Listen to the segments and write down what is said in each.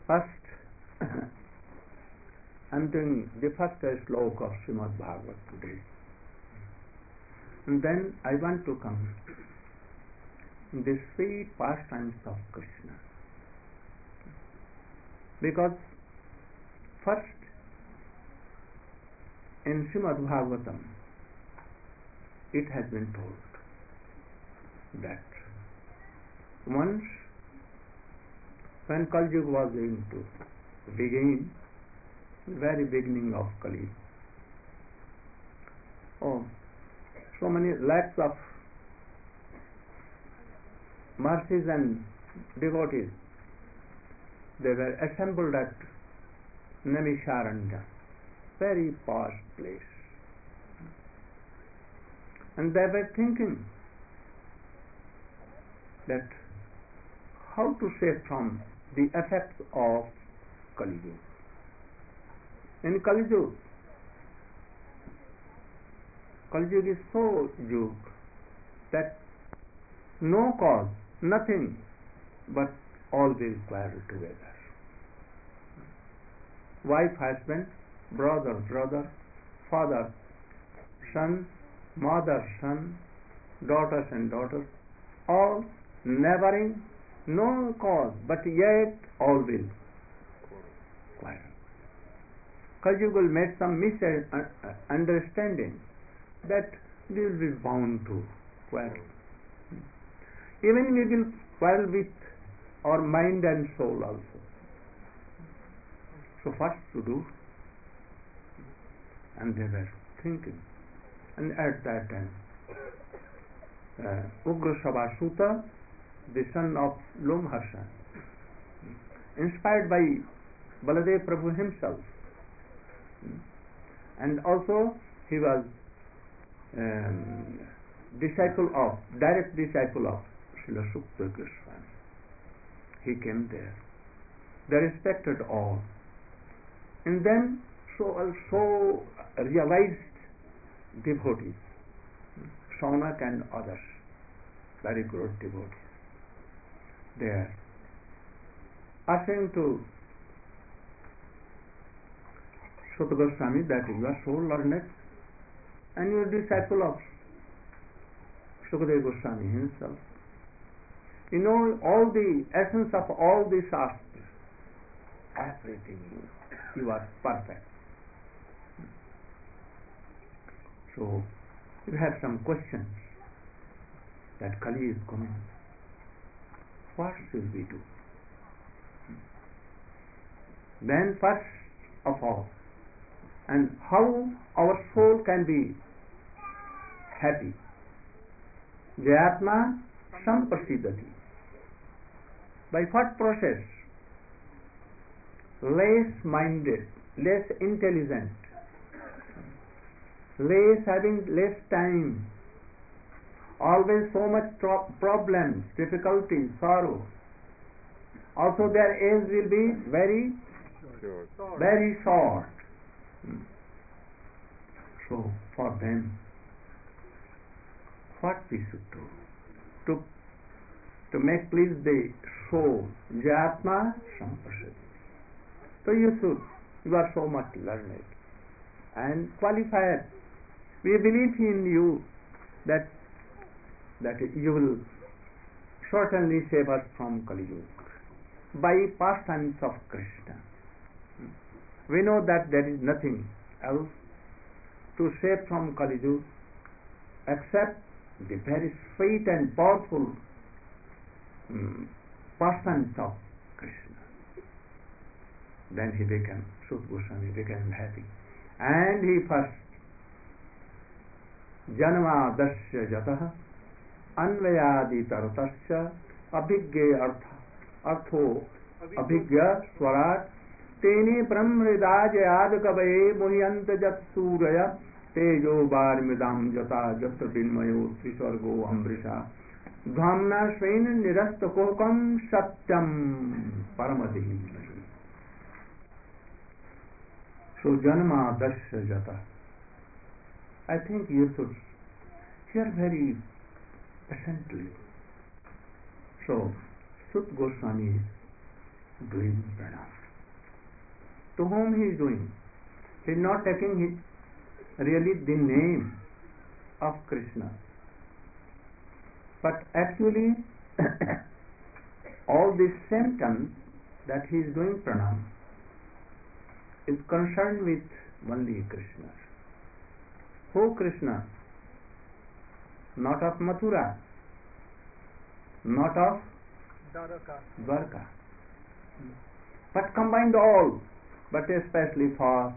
First, I am doing the first sloka of Srimad Bhagavat today. And then I want to come in the sweet pastimes of Krishna. Because first, in Srimad Bhagavatam, it has been told that once when Kali Yuga was going to begin, the very beginning of Kali, so many lakhs of mercies and devotees, they were assembled at Naimisharanya, very posh place, and they were thinking that how to save from the effects of Kali Yuga. In Kali Yuga, Kali Yuga is so Yuga that no cause, nothing, but all will quarrel together. Wife, husband, brother, father, son, mother, son, daughters and daughters, all neighboring, no cause, but yet all will quarrel. Kali Yuga will make some misunderstanding that we will be bound to quarrel. Even we will quarrel with our mind and soul also. So what to do? And they were thinking. And at that time, Ugra Sabasuta, the son of Lomharsha, inspired by Baladev Prabhu himself, and also he was direct disciple of Srila Sukta Goswami. He came there. They respected all. And then so realized devotees, Shaunak and others, very good devotees, they are asking to Sukta Goswami that you are so learned and you are disciple of Sukadeva Goswami himself. You know all the essence of all the shastras, everything. You are perfect. So you have some questions that Kali is coming. What should we do? Then first of all, and how our soul can be happy. Jayatma samprasidati. By what process? Less minded, less intelligent, having less time, always so much problems, difficulties, sorrow. Also their age will be very short. So for them, what we should do? To make please the soul, Jatma Samprasad. So you are so much learned and qualified. We believe in you that you will certainly save us from Kali Yuga by pastimes of Krishna. We know that there is nothing else to save from Kali Yuga except the very sweet and powerful pastimes of Krishna. Then he became, Sukta Goswami became happy. And he first, Janma Dasya Jatah Anvayadi Taratasya Abhigya Artho Abhigya Swarat Teni Brahmridajayad Kavaye Muhyanta Jat Suraya Tejo Varmidam Jata Jata Vinmayo Trisvargo Ambrisha Dhamna Svain Nirasta Kokam Satyam Paramadihi. So Janma Dasya Jata. I think you should hear very patiently. So Sukta Goswami doing pranam. To whom he is doing? He is not taking really the name of Krishna, but actually all the symptoms that he is doing pranam is concerned with only Krishna. Who Krishna? Not of Mathura, not of Dwarka, but combined all, but especially for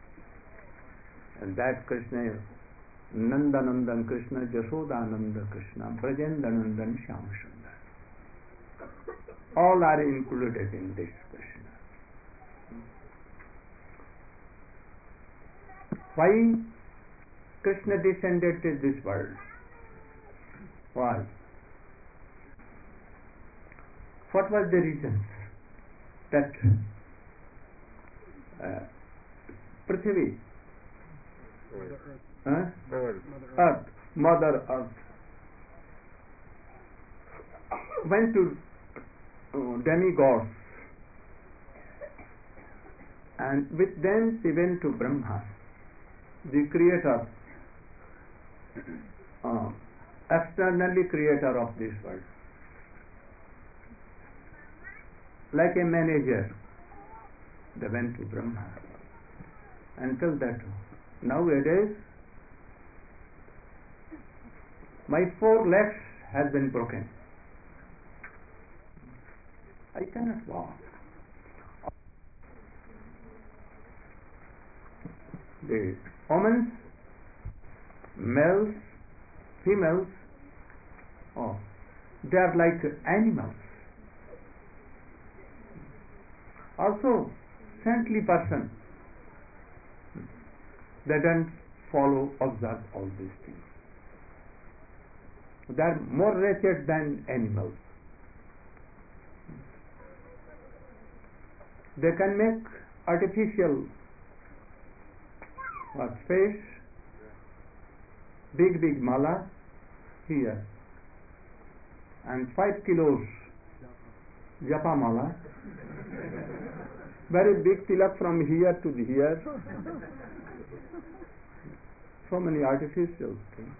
that Krishna, Nandanandan Krishna, Jashodananda Krishna, Brajendanandan Shyam Sundar. All are included in this Krishna. Why Krishna descended to this world? Why? What was the reason that Prithvi, Mother Earth, went to demigods, and with them she went to Brahma, the creator, externally creator of this world, like a manager. They went to Brahma and told that nowadays my 4 legs has been broken. I cannot walk. The omens, males, females, they are like animals. Also, saintly person, they don't observe all these things. They are more wretched than animals. They can make artificial space, big mala here, and 5 kilos japa mala, very big tilak from here to here, so many artificial things,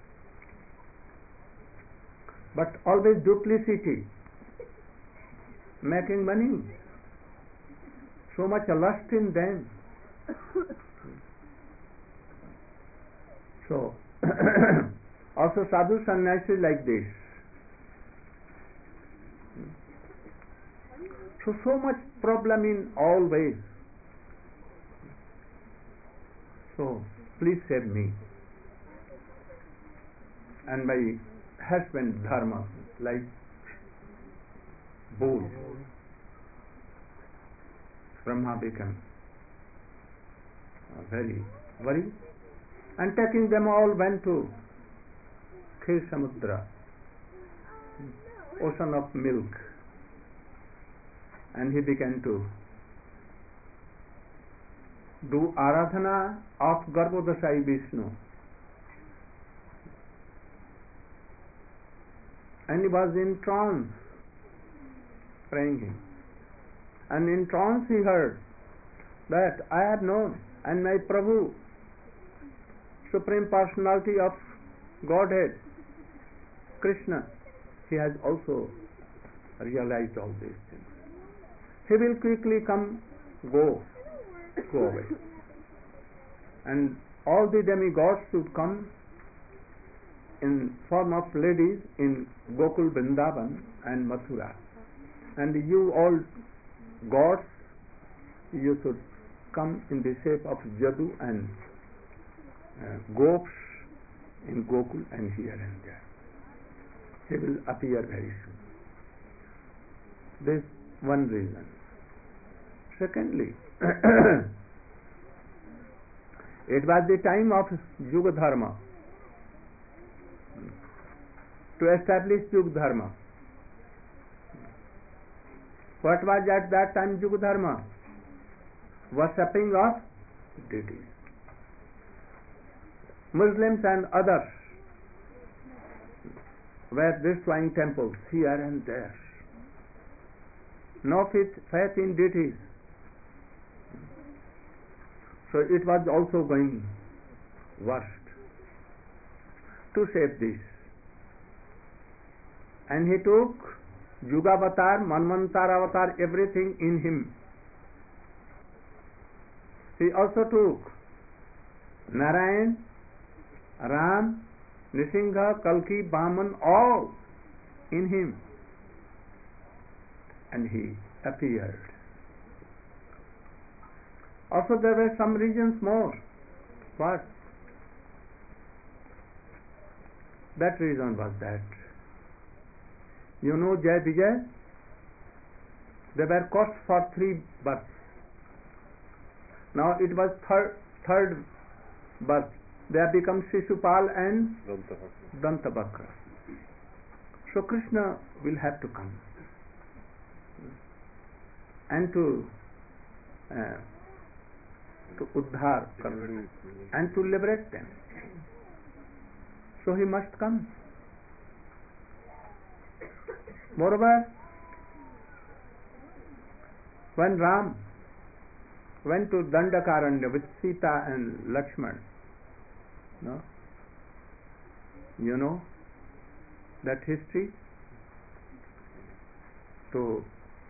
but always duplicity, making money, so much lust in them. So also sadhu sannyasi like this. So much problem in all ways. So please save me and my husband Dharma, like bull. Brahma became very worried, and taking them all went to Khir Samudra, ocean of milk, and he began to do Aradhana of Garbhodasai Vishnu, and he was in trance praying him, and in trance he heard that I have known, and my Prabhu, Supreme Personality of Godhead, Krishna, he has also realized all these things. He will quickly go away. And all the demigods should come in form of ladies in Gokul, Vrindavan and Mathura. And you all gods, you should come in the shape of Jadu and Gops in Gokul and here and there. He will appear very soon. This is one reason. Secondly, it was the time of Yuga Dharma, to establish Yuga Dharma. What was at that time Yuga Dharma? Worshipping of deities. Muslims and others were destroying temples here and there. no faith in deities. So it was also going worst. To save this, and he took Yugavatar, Manvantar avatar, everything in him. He also took Narayan, Ram, Nrsimha, Kalki, Vaman, all in him, and he appeared. Also there were some reasons more. What? That reason was that, you know, Jai Vijay, they were caught for 3 births. Now it was third birth. They have become Shishupal and Dantabhakra. So Krishna will have to come and to uddhar and to liberate them. So he must come. Moreover, when Ram went to Dandakaranya with Sita and Lakshman, no? You know that history? To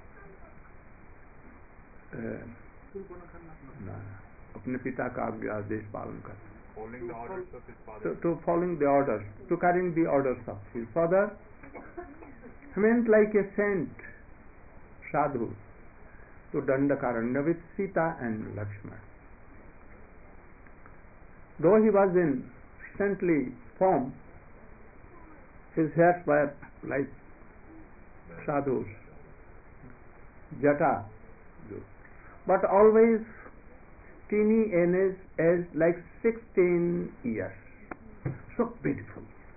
अपने पिता का आदेश पालन करते, following the orders of his father. to following the orders, to carrying the orders of his father. He went like a saint, sadhu, to Dandakaranya with Sita and Lakshman. Though he was in saintly form, his hairs were like sadhus, jata, but always teeny in his age, like 16 years. So beautiful.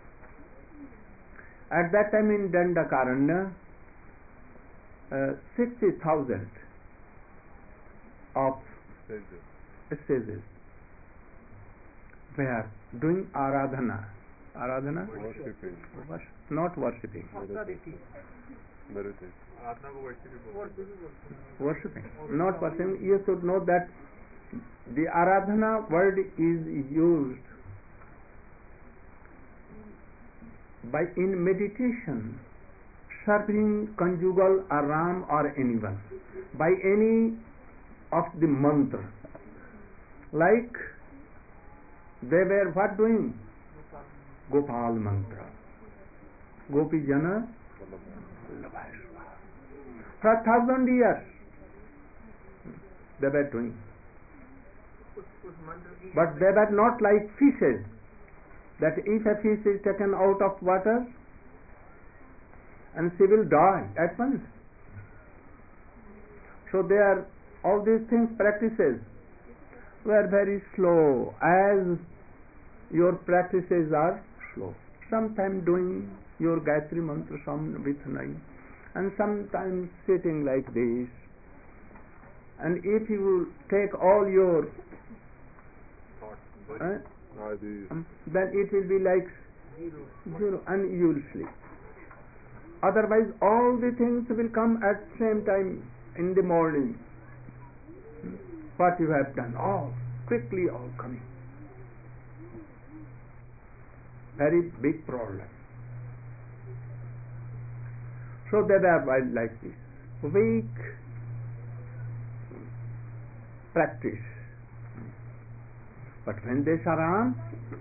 At that time in Dandakaranya, 60,000 of sages were doing aradhana. Aradhana? Worshipping. Not worshipping. Meditation. Worshipping. Not worshipping. You should know that the aradhana word is used by in meditation, serving conjugal or Ram or anyone by any of the mantra. Like they were what doing? Gopal mantra. Gopi Jana for 1,000 years they were doing. But they were not like fishes, that if a fish is taken out of water and she will die at once. So all these things, practices were very slow, as your practices are slow. Sometimes doing your Gayatri mantra some with 9, and sometimes sitting like this. And if you will take all your then it will be like zero, and you will sleep. Otherwise all the things will come at the same time in the morning. What you have done, all quickly all coming. Very big problem. So they were like this, weak practice. But when they saw Ram,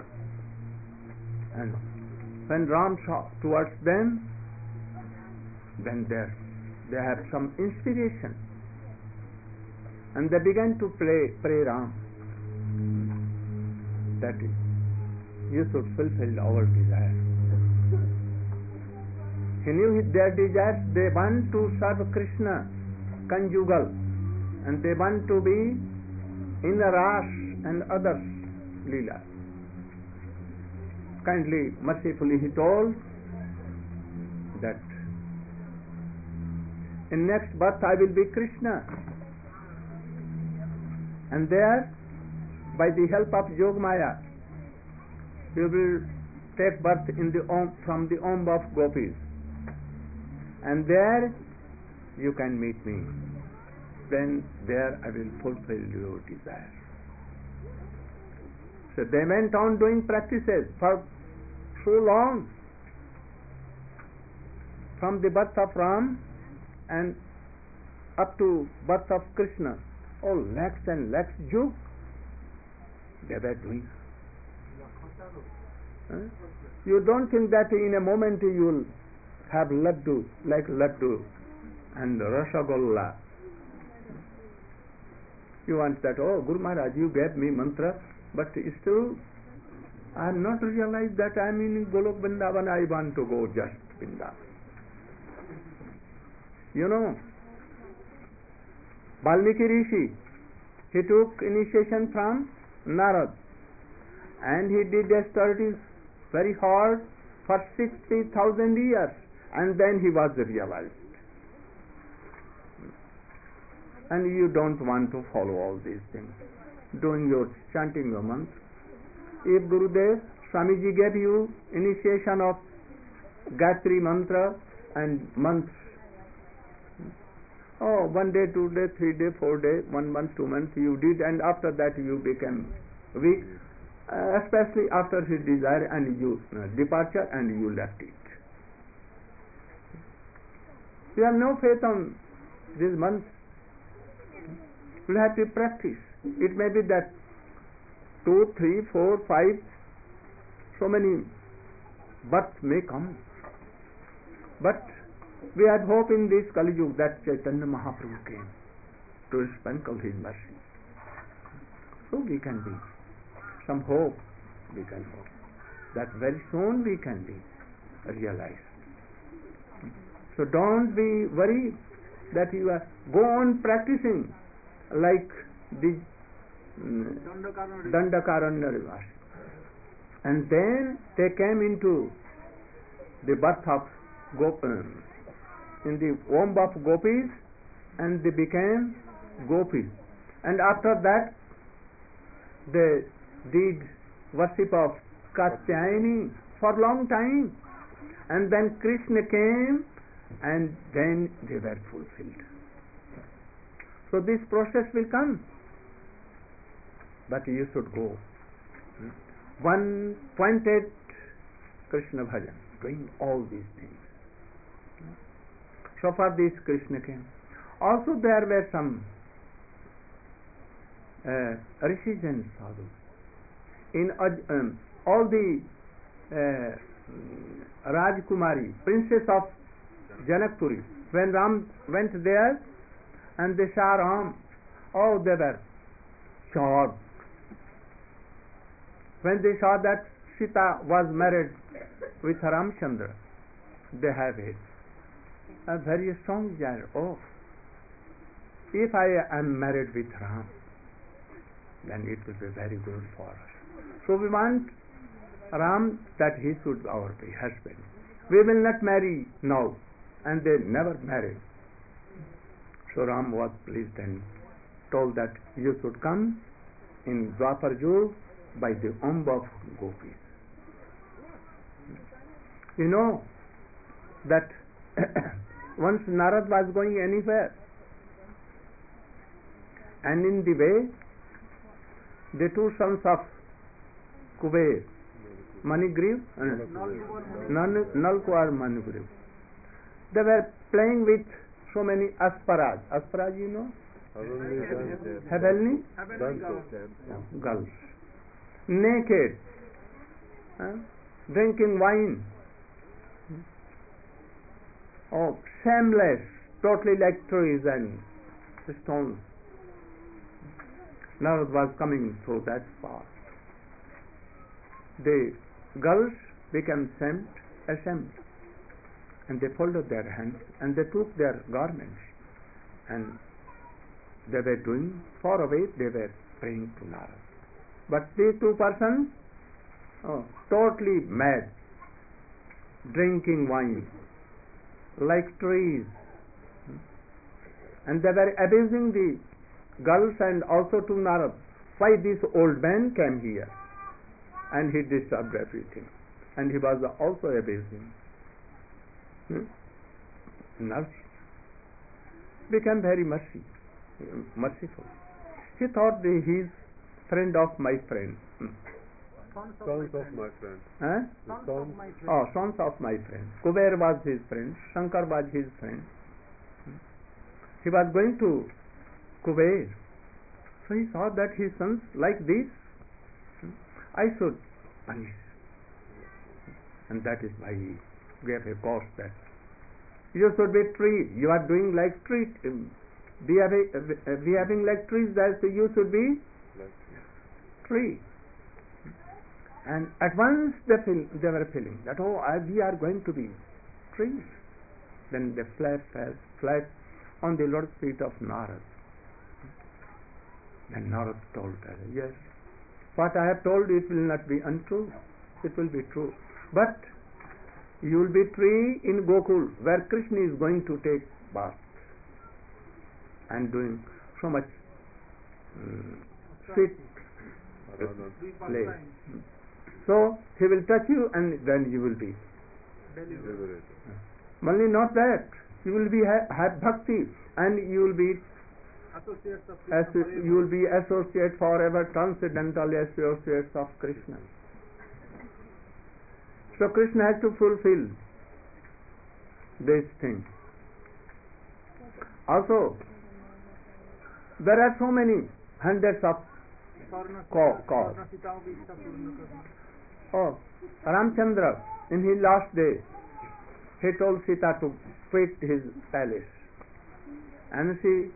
and when Ram saw towards them, then they had some inspiration, and they began to pray Ram, that you should fulfill our desire. He knew their desires. They want to serve Krishna, conjugal, and they want to be in the Ras and others Leela. Kindly, mercifully he told that in next birth I will be Krishna, and there by the help of Yogamaya you will take birth in the from the womb of gopis, and there you can meet me. Then there I will fulfill your desire. So they went on doing practices for so long, from the birth of Ram and up to birth of Krishna. Oh, lakhs and lakhs yug they were doing. You don't think that in a moment you will have laddu, like laddu and rasagholla. You want that, oh Guru Maharaj, you gave me mantra, but still I have not realized that I am in Golok Vrindavan, I want to go just Vrindavan. You know, Valmiki Rishi, he took initiation from Narad, and he did a study very hard for 60,000 years, and then he was realized. And you don't want to follow all these things, doing your chanting your mantra. If Gurudev, Swamiji gave you initiation of Gayatri mantra and months, oh, 1 day, 2 day, 3 day, 4 day, 1 month, 2 months you did, and after that you became weak, especially after his desire and you departure and you left it. You have no faith on these months. You have to practice. It may be that 2, 3, 4, 5, so many births may come. But we had hope in this Kali Yuga that Chaitanya Mahaprabhu came to sprinkle his mercy. So we can be some hope, we can hope that very soon we can be realized. So don't be worried that you are, go on practicing like the Dandakaranya Rivashi. And then they came into the birth of in the womb of gopis, and they became gopis. And after that they did worship of Katyayani for a long time, and then Krishna came, and then they were fulfilled. So this process will come, but you should go one pointed Krishna bhajan, doing all these things. So far this Krishna came. Also there were some rishis and sadhus. In all the Rajkumari, princess of Janakpuri, when Ram went there and they saw Ram, oh, they were shocked. When they saw that Sita was married with Ramchandra, they have a very strong desire. Oh, if I am married with Ram, then it will be very good for us. So we want Ram that he should be our husband. We will not marry now, and they never married. So Ram was pleased and told that you should come in Dwapar Yug by the womb of gopis. You know that once Narad was going anywhere, and in the way the two sons of Kuber, Manigriv and Nalkuar Manigriv, they were playing with so many asparag. Asparag, you know? Heavenly girls. Naked, drinking wine, oh, shameless, totally like trees and stones. Narad was coming through that path. The girls became ashamed, and they folded their hands and they took their garments, and they were doing far away, they were praying to Narad. But these two persons, totally mad, drinking wine, like trees, and they were abusing the girls and also to Narad. Why this old man came here? And he disturbed everything. And he was also abusing. Nurse. became very merciful. He thought he is friend of my friend. Sons of my friend. Huh? Sons of my friend. Kuber was his friend. Shankar was his friend. He was going to Kuber. So he saw that his sons like this. I should punish. And that is why he gave a course that you should be tree. You are doing like tree. Behaving like trees, that you should be tree. And at once they were feeling that, we are going to be trees. Then they fell flat on the Lord's feet of Narad. Then Narad told her, yes, what I have told it will not be untrue. It will be true. But you will be tree in Gokul, where Krishna is going to take bath and doing so much sweet play. So he will touch you and then you will be Liberated. only not that, you will be have bhakti and you will be associate forever, transcendental associates of Krishna. So Krishna has to fulfill this thing. Also, there are so many hundreds of cause. Ramchandra, in his last day, he told Sita to quit his palace, and she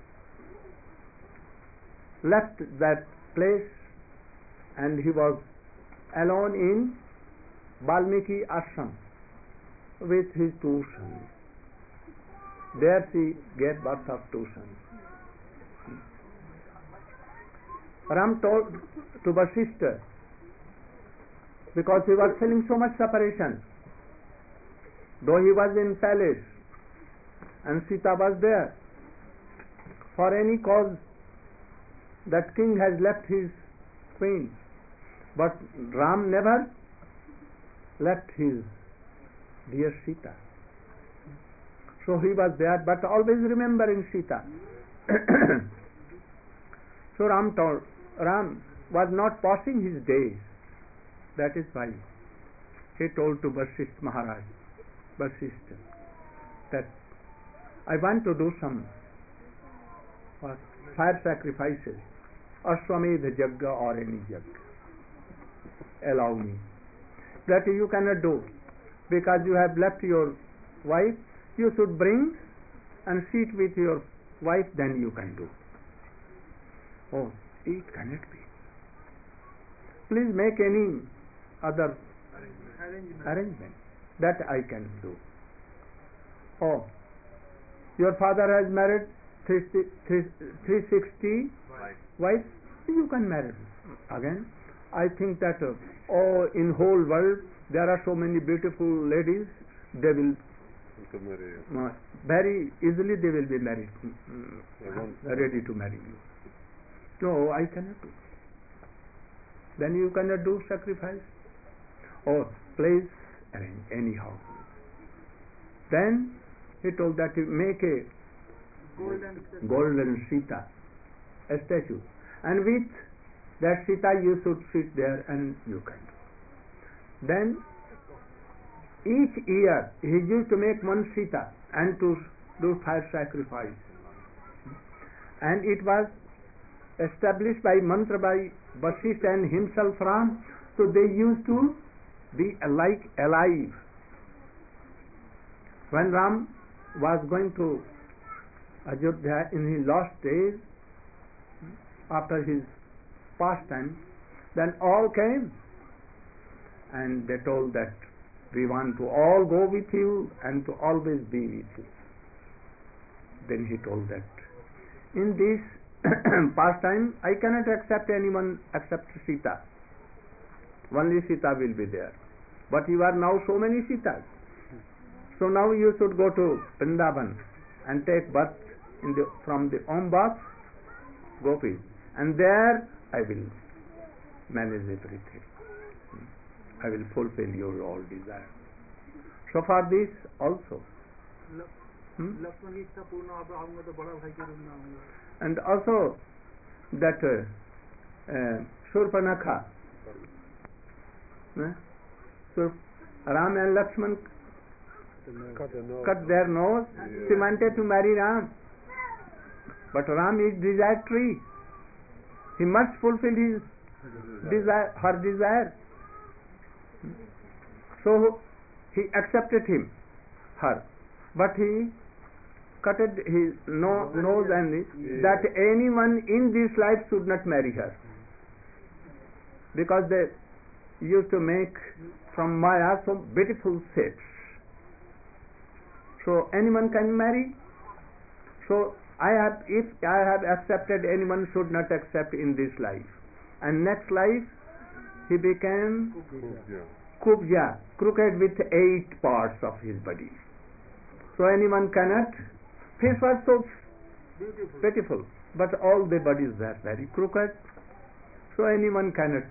left that place, and he was alone in Valmiki ashram with his two sons. There she gave birth of two sons. Ram told to Vasishtha, because he was feeling so much separation, though he was in palace and Sita was there, for any cause that king has left his queen, but Ram never left his dear Sita. So he was there, but always remembering Sita. So Ram was not passing his days. That is why he told to Vasishtha Maharaj, Vasishtha, that I want to do some fire sacrifices, Ashwamedha Yagga or any Yagga. Allow me. That you cannot do, because you have left your wife. You should bring and sit with your wife, then you can do. Oh, it cannot be. Please make any other arrangement that I can do. Oh, your father has married 360 wives. You can marry again. I think that in whole world there are so many beautiful ladies. They will very easily they will be married, ready to marry you. No, I cannot do. Then you cannot do sacrifice. Or place arrange anyhow. Then he told that you make a golden Sita, a statue, and with that Sita you should sit there and you can do. Then each year he used to make one Sita and to do fire sacrifice. And it was established by mantra by Vasishtha and himself Ram, so they used to be alive. When Ram was going to Ajodhya in his last days, after his pastime, then all came and they told that we want to all go with you and to always be with you. Then he told that in this pastime I cannot accept anyone except Sita. Only Sita will be there. But you are now so many Sitas. So now you should go to Vrindavan and take birth from the Om Bath Gopis, and there I will manage everything. I will fulfill your all desires. So for this also Lakshman की इच्छा पूर्ण आप आऊंगा तो बड़ा भाई के रूप में आऊंगा. And also that Shurpanakha, Ram and Lakshman cut their nose. She wanted to marry Ram, but Ram is desire-free. He must fulfill his desire, her desire. So he accepted her, but he cut his nose and that anyone in this life should not marry her, because they used to make from Maya so beautiful shapes. So anyone can marry. So if I have accepted, anyone should not accept in this life. And next life he became Kubja, crooked with 8 parts of his body. So anyone cannot. Face was so beautiful, but all the bodies were very crooked. So anyone cannot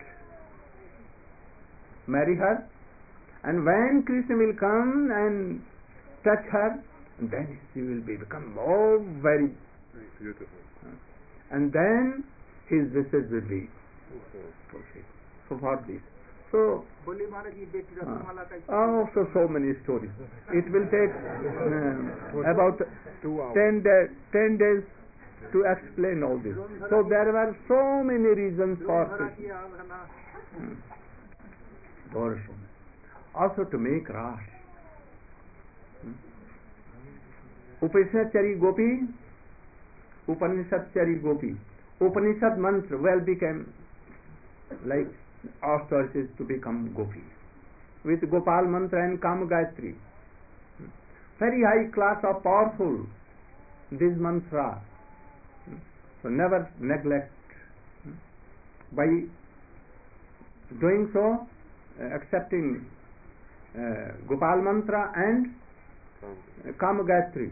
marry her. And when Krishna will come and touch her, then she will become very beautiful. And then his wishes will be fulfilled. So for this. So, so many stories. It will take about 10 days to explain all this. So there were so many reasons for Krishna. Also to make Ras. Upanishadchari Gopi, Upanishadchari Gopi. Upanishad mantra well became like authorities to become Gopis. With Gopal mantra and Kama Gayatri. Very high class of powerful this mantra. So never neglect. By doing so, accepting Gopal mantra and Kama Gayatri.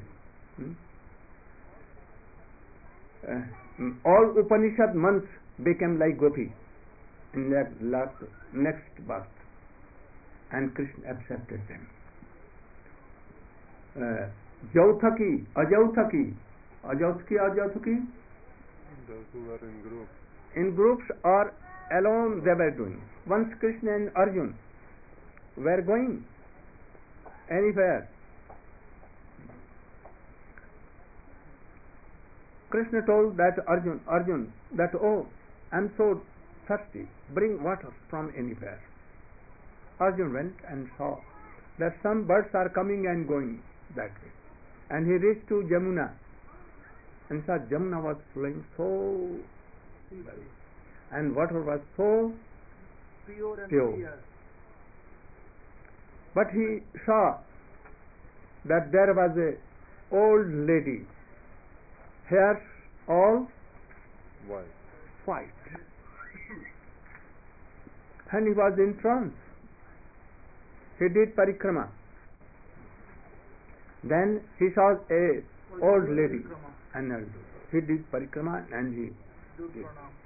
All Upanishad mantras became like Gopi in that next birth, and Krishna accepted them. Jauthaki, Ajauthaki, Ajauthaki, those who were in groups. In groups or alone they were doing. Once Krishna and Arjuna were going anywhere, Krishna told that Arjuna, that oh, I'm so thirsty, bring water from anywhere. Arjuna went and saw that some birds are coming and going that way. And he reached to Jamuna and saw Jamuna was flowing so well, and water was so pure. But he saw that there was a old lady, hairs all white. And he was in trance. He did parikrama. Then he saw a old lady, and he did parikrama and he did.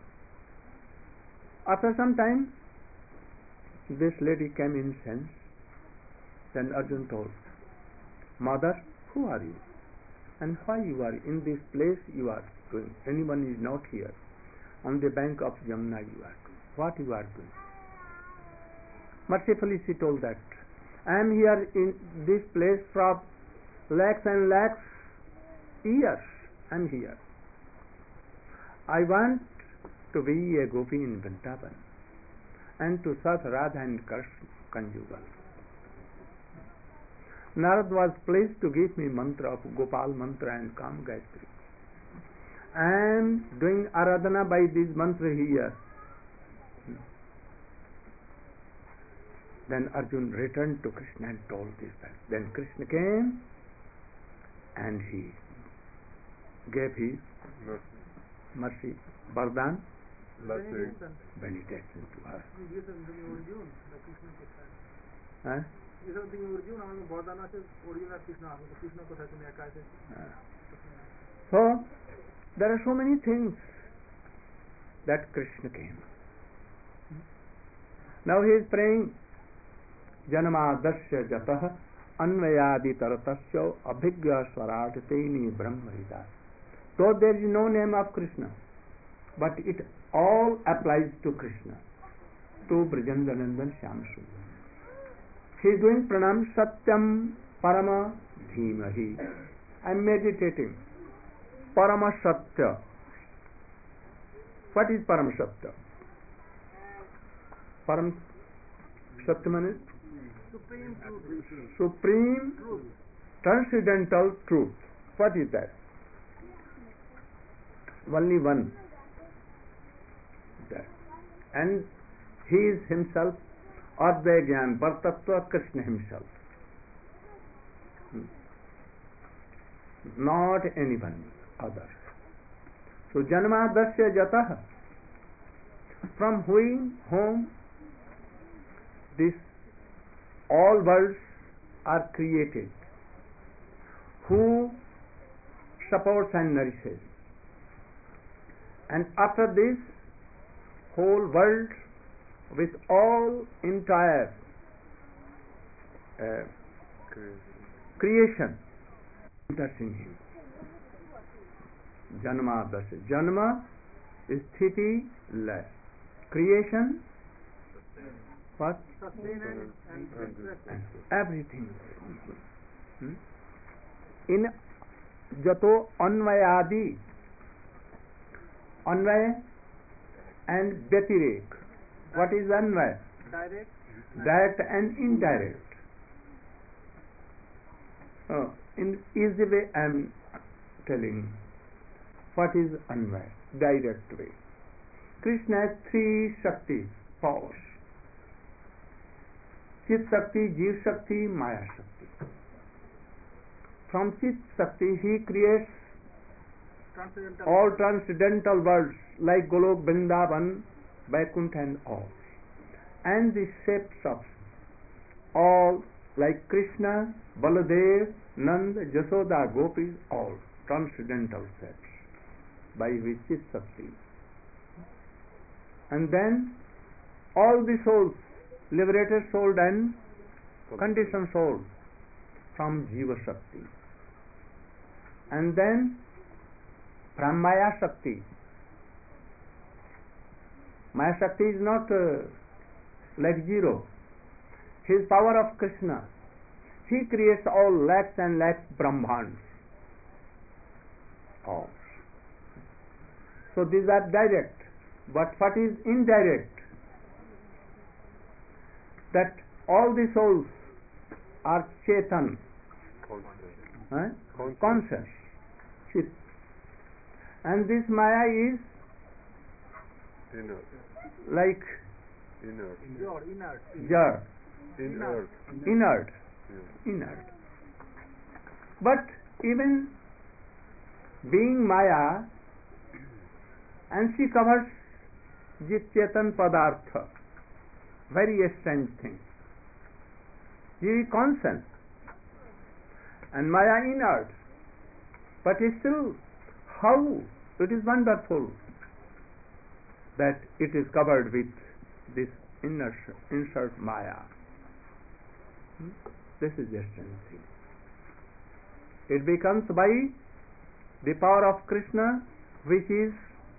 After some time, this lady came in sense. Then Arjuna told, Mother, who are you? And why you are in this place you are doing? Anyone is not here. On the bank of Yamuna you are doing. What you are doing? Mercifully she told that, I am here in this place for lakhs and lakhs years. I am here. I want to be a gopi in Vrindavan and to serve Radha and Krishna conjugal. Narad was pleased to give me mantra of Gopal mantra and Kama Gayatri. I am doing Aradhana by this mantra here. Then Arjuna returned to Krishna and told this fact. Then Krishna came and he gave his mercy, Vardhan, benediction to her. Huh? So there are so many things that Krishna came. Now he is praying Janama Dasya Jatah Anvayadi Taratasya Abhigya Swaratini Brahmarita. So there is no name of Krishna, but it all applies to Krishna, to Brajandanandan Shyamsundar. He is doing pranam Satyam Parama Dhimahi. I am meditating. Parama Satya. What is Parama Satya? Param Satya means Supreme truth. supreme transcendental truth. What is that? Only one. That. And he is himself Advaya Gyan, Partattva Krishna himself. Not anyone other. So Janma Dasya Jatah, from whom this all worlds are created, who supports and nourishes. And after this, whole world with all entire creation enters in him. Janma Dasya. Janma is Sthiti Laya. Creation, what? Sustenance and Everything. In Jato Anvayadi, Anvay and Vyatirek. What is Anvay? direct. Direct and indirect. In easy way I am telling what is Anvay, direct way. Krishna has three Shakti powers: Chit Shakti, Jeev Shakti, Maya Shakti. From Chit Shakti he creates Transcendental. all transcendental worlds like Golok, Vrindavan, Vaikuntha and all. And the shapes of all like Krishna, Baladev, Nand, Jasoda, Gopis, all transcendental shapes by which is Shakti. And then all the souls, liberated soul and conditioned soul from Jiva Shakti. And then from Maya Shakti. Maya Shakti is not like zero. His power of Krishna. He creates all lakhs and lakhs Brahmans. All. So these are direct. But what is indirect? That all the souls are Chetan, conscious, Chit. And this Maya is Inert. like Inert. Your inert. Jar, Inert. inert, Yeah. inert. But even being Maya, and she covers Jit Chetan Padartha, very strange thing. She is conscious and Maya inert, but still how it is wonderful that it is covered with this insert Maya. This is a strange thing. It becomes by the power of Krishna, which is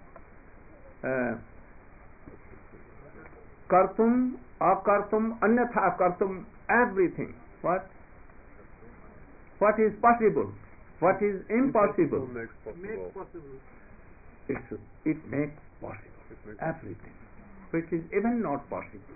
kartum, akartum, anyatha kartum, everything. What is possible, what is impossible, Makes Make possible. possible. it makes possible. It makes Everything, which is even not possible.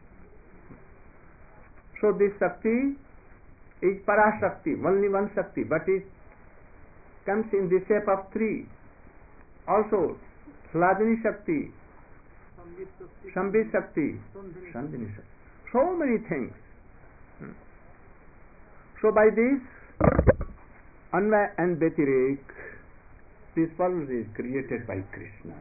So this Shakti is Parashakti, only one Shakti, but it comes in the shape of three. Also, Hladini Shakti, Shambhi Shakti, Sandhini Shakti. So many things. So by this, Anvay and Vyatirek, this world is created by Krishna.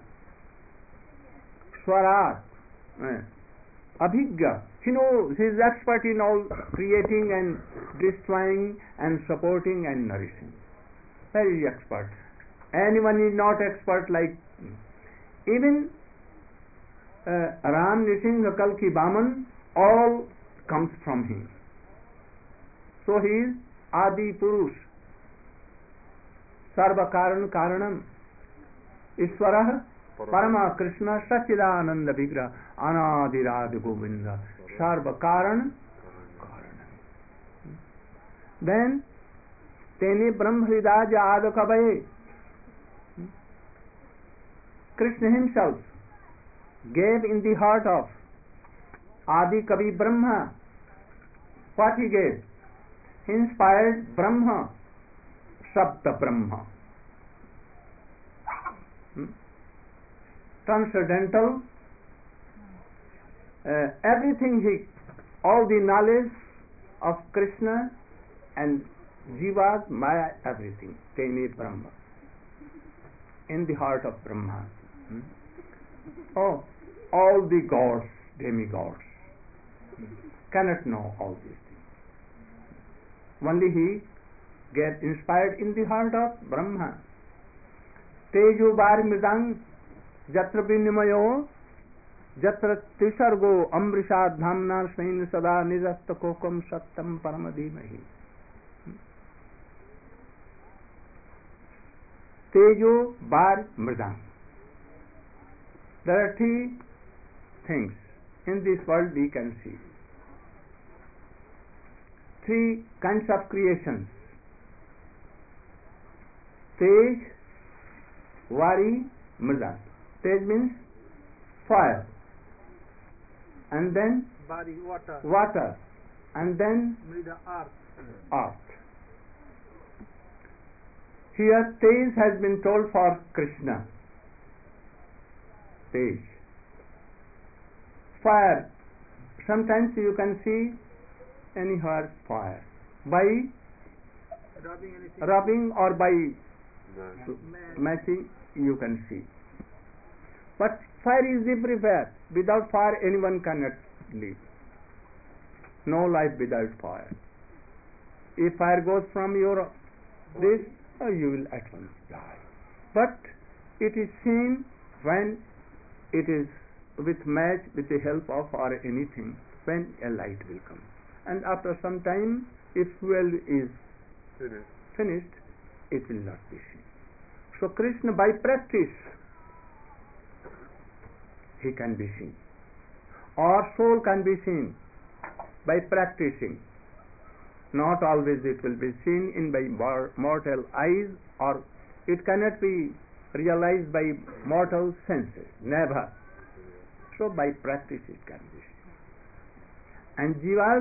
Swarat, Abhigya, he knows, he is expert in all creating and destroying and supporting and nourishing. Very expert. Anyone is not expert like even Ram, Nisingha, Kalki, Vaman, all comes from him. So he is Adi Purush, Sarva Karan Karanam, Ishwarah Parama Krishna Sachidananda Vigra Anadirad Govinda Sarva Karan Karanam. Then Tene Brahmhridaj Adakavaye, Krishna himself gave in the heart of Adi Kavi Brahma. What he gave? He inspired Brahma, Sabda Brahma. Transcendental, everything all the knowledge of Krishna and Jiva's Maya, everything, Tene Brahma, in the heart of Brahma. Oh, all the gods, demigods, cannot know all these things. Only he get inspired in the heart of Brahma. Tejo bar mridang jatra vinamayo jatra tisargo amrishad dhamna svain sada nijasta kokam sattam paramadhimahi. Tejo bar mridang. There are three things in this world we can see. Three kinds of creations. Tej, Vari, Mridang. Tej means fire, and then Body, water. water, and then Mrida, earth. earth. Here Tej has been told for Krishna. Tej. Fire. Sometimes you can see anywhere fire. By Rubbing anything. rubbing or by Man. matching you can see. But fire is everywhere. Without fire anyone cannot live. No life without fire. If fire goes from your this, you will at once die. But it is seen when it is with match, with the help of or anything, when a light will come. And after some time, if fuel is finished, it will not be seen. So Krishna, by practice, he can be seen. Or soul can be seen by practicing. Not always it will be seen in by mortal eyes, or it cannot be realized by mortal senses. Never. So by practice it can be seen. And jivas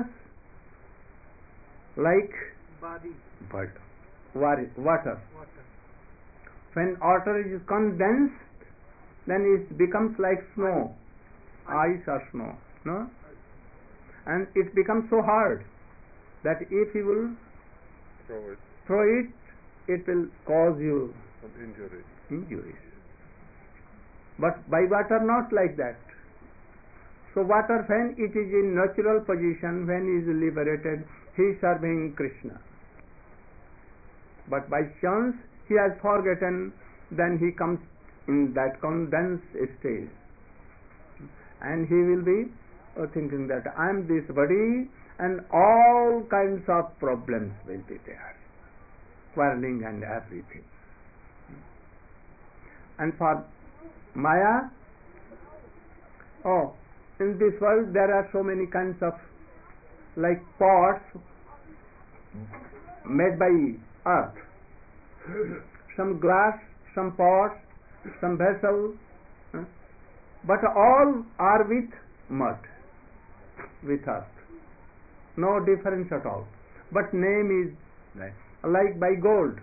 like Body, water. water. When water is condensed, then it becomes like snow, ice or snow, no? And it becomes so hard that if you will throw it, it will cause you Some injury. injuries. But by water not like that. So water, when it is in natural position, when it is liberated, he is serving Krishna. But by chance he has forgotten, then he comes in that condensed stage, and he will be thinking that I am this body, and all kinds of problems will be there, quarreling and everything. And for Maya, in this world there are so many kinds of like pots made by earth, some glass, some pots, some vessels, but all are with mud, with earth. No difference at all. But name is like by gold.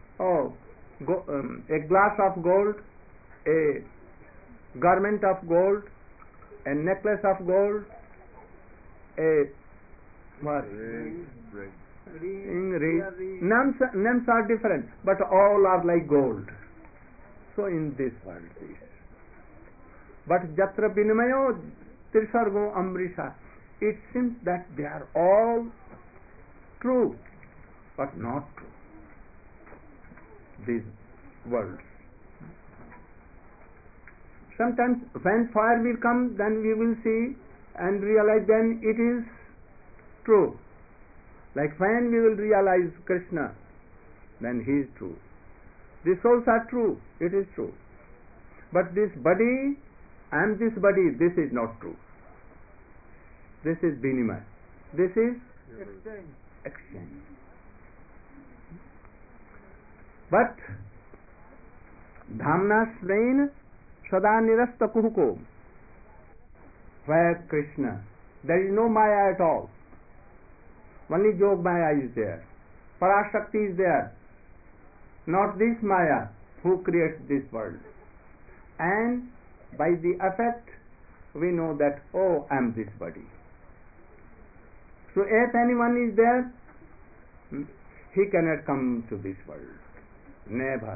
A glass of gold, a garment of gold, a necklace of gold, a what? Ring. Ring. Names are different, but all are like gold. So in this world, this. But Jatra Vinamayo Trisargo Amrisha, it seems that they are all true, but not true. These worlds. Sometimes when fire will come, then we will see and realize then it is true. Like when we will realize Krishna, then he is true. The souls are true, it is true. But this body and this body, this is not true. This is binimay. This is Exchange. exchange. But Dhamnasrain Sada Nirasta Kuhuko, where Krishna, there is no Maya at all. Only Jog Maya is there. Parashakti is there. Not this Maya who creates this world. And by the effect we know that, oh, I am this body. So if anyone is there, he cannot come to this world. Never.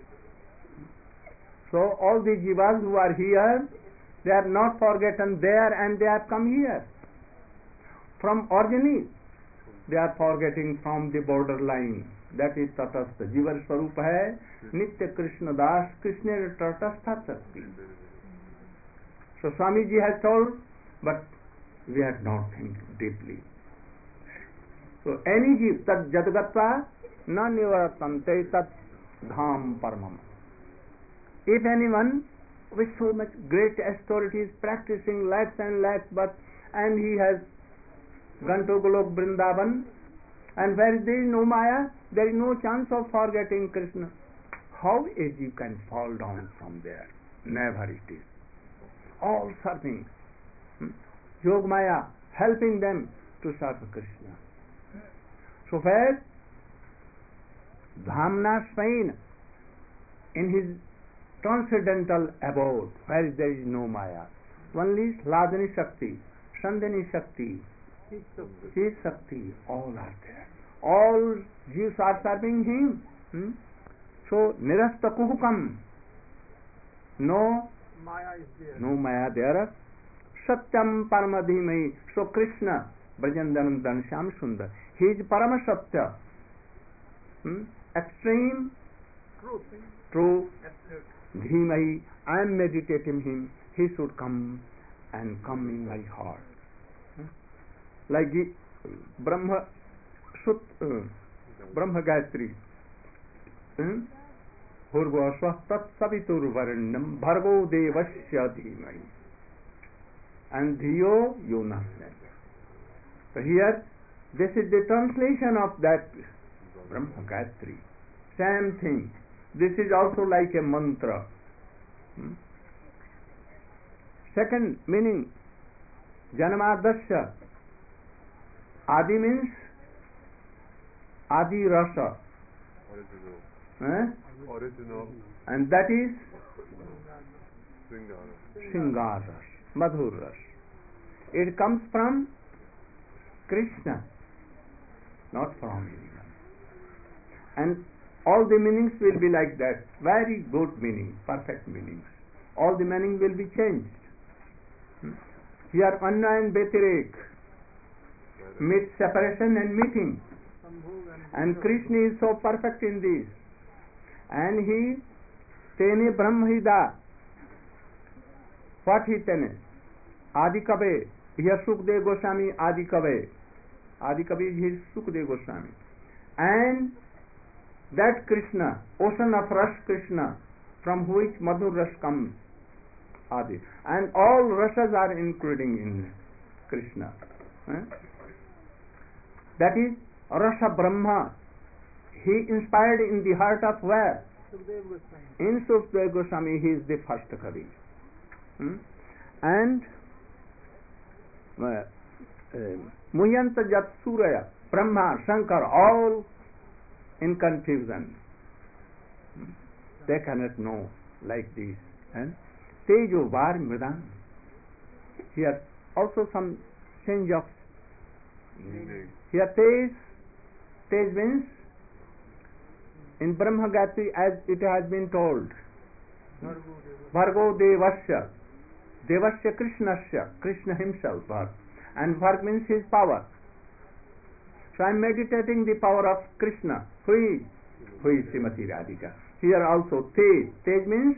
So all the jivas who are here, they are not forgotten there and they have come here. From origin, they are forgetting from the borderline. That is tatastha. Jivar Swarup hai Nitya Krishna Das Krishna tatastha sakti. So Swamiji has told, but we have not think deeply. So any jiv tad jadgatva na nivartante tat dham paramam. If anyone with so much great authority is practicing lakhs and lakhs, but and he has gone to Golok Vrindavan, and where there is no Maya, there is no chance of forgetting Krishna. How a jiv can fall down from there? Never it is. All serving. Yog Maya helping them to serve Krishna. So where Dhamna Swain in his transcendental abode, where there is no Maya, only Hladani Shakti, Sandhani Shakti, Chit Shakti, all are there. All Jews are serving him. So Nirasta Kuhukam, no Maya is there. No Maya there. Satyam Paramadhimai. So Krishna, Brajandanam Dhansham Sundar, he is Parama Satya. Extreme, Truth. true, Absolute. Dhimai. I am meditating him. He should come and come in my heart. Like the Brahma Gayatri. Bhurvasva tat savitur varanyam bhargo devasya dhimai. And dhiyo yona. So here, this is the translation of that Brahma Gayatri. Same thing. This is also like a mantra. Second meaning, Janamadasya. Adi means Adi Rasa. Original. Original. And that is Singara. Sringar Ras, Madhur Ras. It comes from Krishna, not from anyone. And all the meanings will be like that. Very good meaning, perfect meanings. All the meaning will be changed. Here Anna and Betirek meet separation and meeting. And Krishna is so perfect in this. And he Tene Brahmahida. What he tene? Adi Kabe. Here Sukdev Goswami Adi Kabe. Adi Kabe is his Sukdev Goswami. And that Krishna, ocean of Ras Krishna, from which Madhur Ras comes, Adi. And all rasas are including in Krishna. That is Rasa Brahma. He inspired in the heart of where? Sukdev Goswami. In Sukdev Goswami, he is the first Kavi. And Muhyanta Jat Suraya, Brahma, Shankar, all in confusion. They cannot know like this. And Tejo Var Mridam. Here also some change of Meaning. here Tej means in Brahma Gayatri as it has been told. Bhargo Devasya. Devasya Krishnasya. Krishna himself. Bharg. And Bharg means his power. So I am meditating the power of Krishna. Who is Srimati Radhika. Here also Tej. Tej means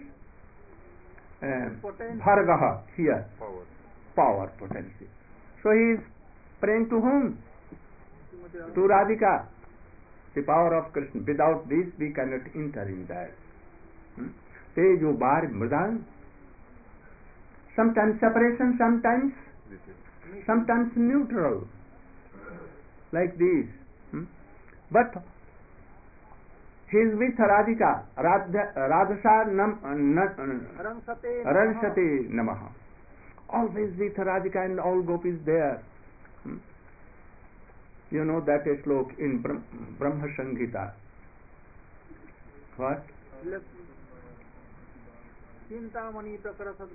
Bhargaha. Here. Power. Power, potency. So he is praying to whom? Srimati to Radhika, the power of Krishna. Without this, we cannot enter in that. Tejo bar mridang. Sometimes separation, sometimes neutral, like this. But he is with Radhika. Radhasa Ransate Namaha. Always with Radhika and all gopis there. You know that a slok in Brahma Samhita. What? Chintamani Prakara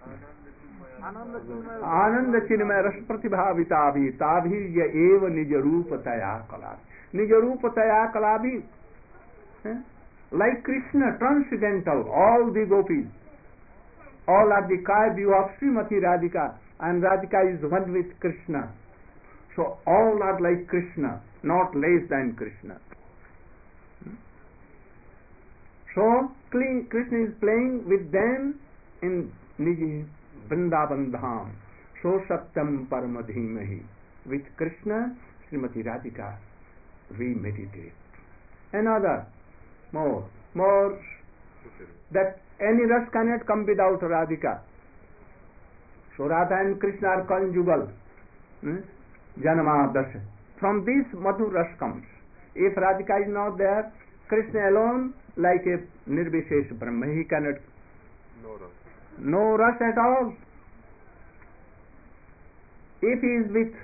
आनंद चिन्मय रस प्रतिभाविता भी ताभी य एव निज रूपतया कला निज रूपतया कला भी like Krishna transcendental all the gopis all are the Kaya view of Srimati Radhika and Radhika is one with Krishna, so all are like Krishna, not less than Krishna. So Krishna is playing with them in Niji Vrindavan Dham. So Satyam Paramadhimahi. With Krishna, Srimati Radhika, we meditate. Another, more, that any rasa cannot come without Radhika. So Radha and Krishna are conjugal. Janama Dasha. From this Madhur rasa comes. If Radhika is not there, Krishna alone, like a Nirvishesh Brahma, he cannot. No rasa at all. If he is with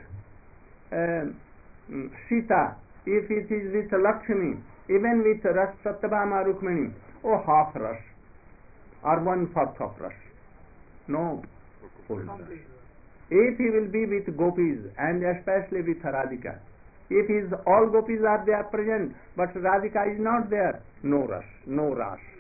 Sita, if it is with Lakshmi, even with Ras Satyabhama Rukmini, half ras or 1/4 of ras. No full ras. If he will be with gopis and especially with Radhika, if all gopis are there present but Radhika is not there, no ras, no ras.